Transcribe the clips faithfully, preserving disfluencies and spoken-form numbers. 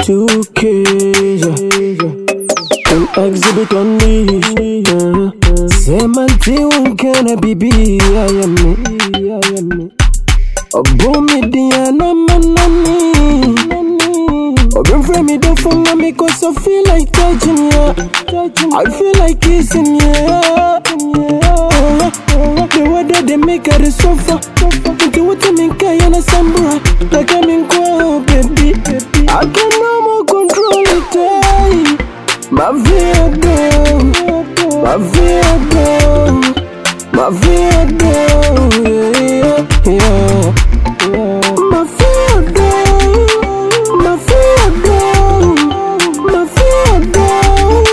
two K, an exhibit on me. Say man, say one can I be be? I am me, I am me. A boom me Diana manani. A been frame me down for me cause I feel like touching ya. I feel like kissing ya. The weather they make her the sofa. Into what you mean, Kayana Sambra. Like I'm in Kwa, baby. I can no more control it. eh. My vehicle, my vehicle, my vehicle, yeah, yeah, yeah. My vehicle, my vehicle, my vehicle,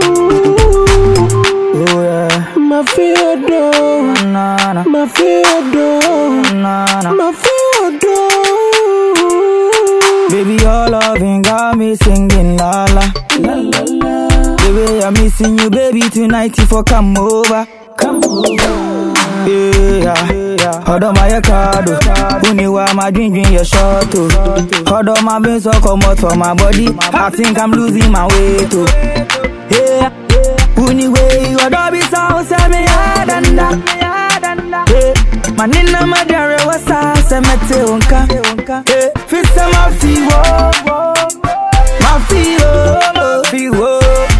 yeah. My vehicle, my vehicle, my vehicle. Baby, your loving got me singing la la, la la la. Baby, I'm missing you, baby, tonight if I come over, come over. Yeah, yeah. Hold on my card, only while my drink drink your shot. Hold on my veins so come out from my body. I think I'm losing my weight. Yeah, only way you don't be so sad me hard and that. Yeah, my nina my dear was a cemetery unka. Yeah, fist my feet, my feet, my feet.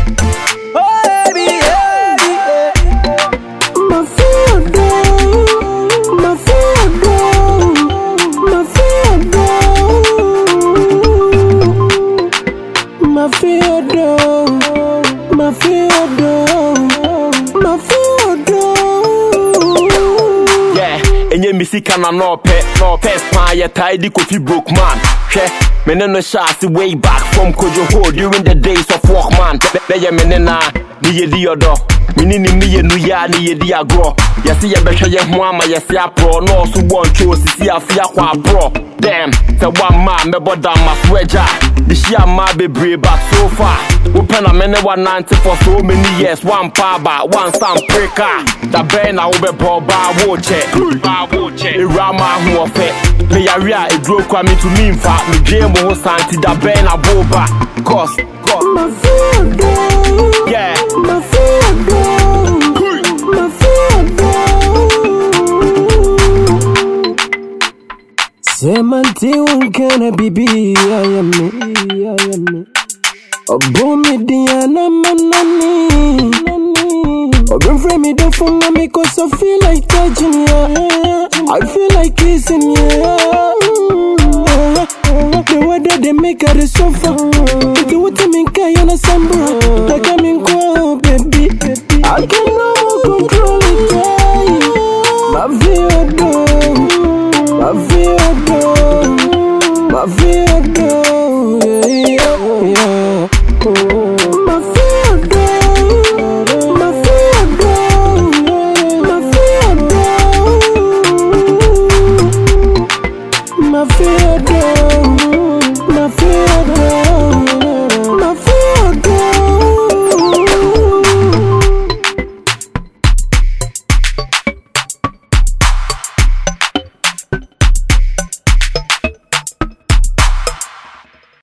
My Theodore, my Theodore, my Theodore. Yeah, and you miss it, no no pet, no pet, spy, tidy coffee broke man. Me no no shots way back from Kojoho during the days of Walkman. They ya menena, ni the other. Me ni me no ya ni the agro. Ya see ya better ya mama ya see a pro. No so one chose see a fear kwa bro. Damn, the one man me boda my sweater. The shia ma be brave back so far. Open a many one ninety for so many years. One power, one sound breaker. The ben I will be bought by watch it. By watch it. Rama who of it. Me a ria it broke me to me in fact. Me dream who santi the ben a boba. Cause, cause. My Theodore, yeah. My Theodore, my Theodore. Say man, say one can I be be? I am me, I am me. A boom me Diana manani. A been frame me down for me cause I feel like touching ya. I feel like kissing ya. The weather they make her the sofa. Into what you mean, Kayana Sambra. Like I'm in Kwa, baby. I can no more control it. eh. My Theodore, my Theodore, my Theodore.